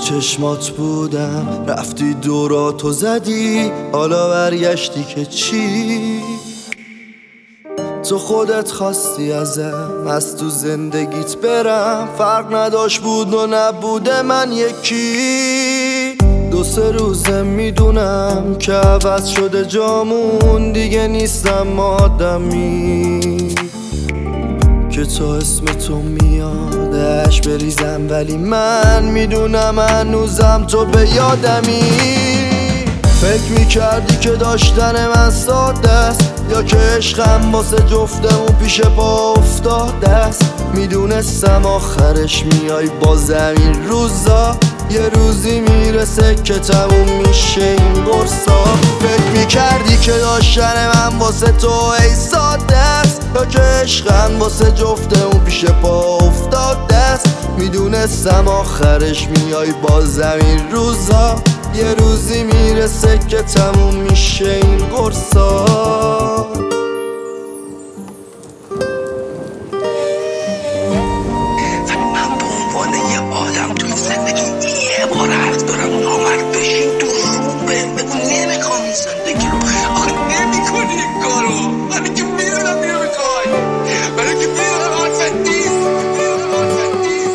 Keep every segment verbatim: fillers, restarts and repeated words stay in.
چشمات بودم، رفتی دوراتو زدی، حالا برگشتی که چی؟ تو خودت خواستی ازم از تو زندگیت برم، فرق نداشت بود و نبوده من یکی. دو سه روزه میدونم که عوض شده جامون، دیگه نیستم آدمی که تو اسم تو میادش بریزم، ولی من میدونم هنوزم تو به یادمی. فکر میکردی که داشتن من ساده است، یا که عشقم واسه جفتمون پیش پا افتاده است. میدونستم آخرش میای با زمین روزا، یه روزی میرسه که تموم میشه این قرصا. فکر میکردی که داشتن من واسه تو ای ساده است، یا که عشقم واسه جفتمون پیش پا افتاده است. میدونستم آخرش میای با زمین روزا، یه روزی میرسه که تموم میشه این قرصا. ولی من به عنوان یه آدم توی زندگی یه بار حق دارم نامرد بشین تو رو بهم بگو نمیخوام این زندگی رو. آخه نمیکنی این کارو، منو که میدونم نمیخوای، منو که میدونم حرفت نیست، میدونم حرفت نیست.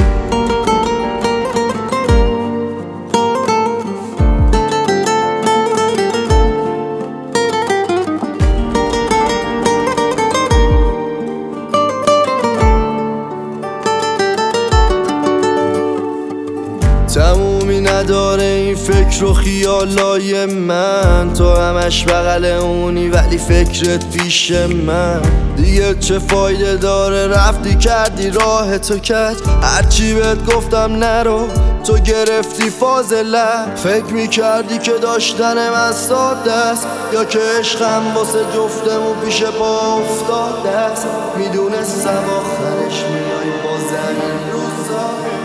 تمومی نداره این فکر و خیالای من، تو همش بغل اونی ولی فکرت پیش من. دیگه چه فایده داره رفتی کردی راه تو کج، هرچی بهت گفتم نرو تو گرفتی فاضله. فکر میکردی که داشتن من ساده است، یا که عشقم واسه جفتمون پیش پا افتاده است. میدونستم آخرش میای با زمین روزا،